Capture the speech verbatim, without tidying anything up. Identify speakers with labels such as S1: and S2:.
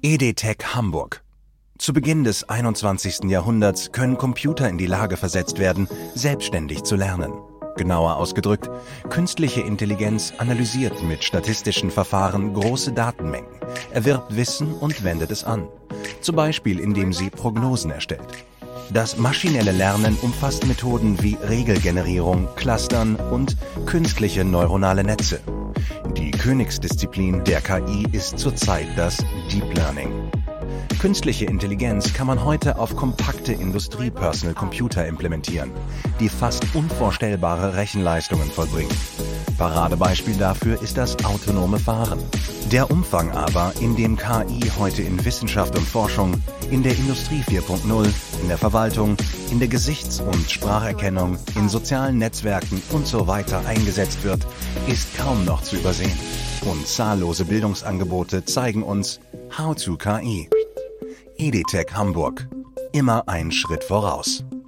S1: EDTech Hamburg. Zu Beginn des einundzwanzigsten Jahrhunderts können Computer in die Lage versetzt werden, selbstständig zu lernen. Genauer ausgedrückt, künstliche Intelligenz analysiert mit statistischen Verfahren große Datenmengen, erwirbt Wissen und wendet es an. Zum Beispiel, indem sie Prognosen erstellt. Das maschinelle Lernen umfasst Methoden wie Regelgenerierung, Clustern und künstliche neuronale Netze. Die Königsdisziplin der K I ist zurzeit das Deep Learning. Künstliche Intelligenz kann man heute auf kompakte Industrie-Personal Computer implementieren, die fast unvorstellbare Rechenleistungen vollbringen. Paradebeispiel dafür ist das autonome Fahren. Der Umfang aber, in dem K I heute in Wissenschaft und Forschung, in der Industrie vier Punkt null, in der Verwaltung, in der Gesichts- und Spracherkennung, in sozialen Netzwerken und so weiter eingesetzt wird, ist kaum noch zu übersehen. Und zahllose Bildungsangebote zeigen uns How to K I. EDTech Hamburg. Immer einen Schritt voraus.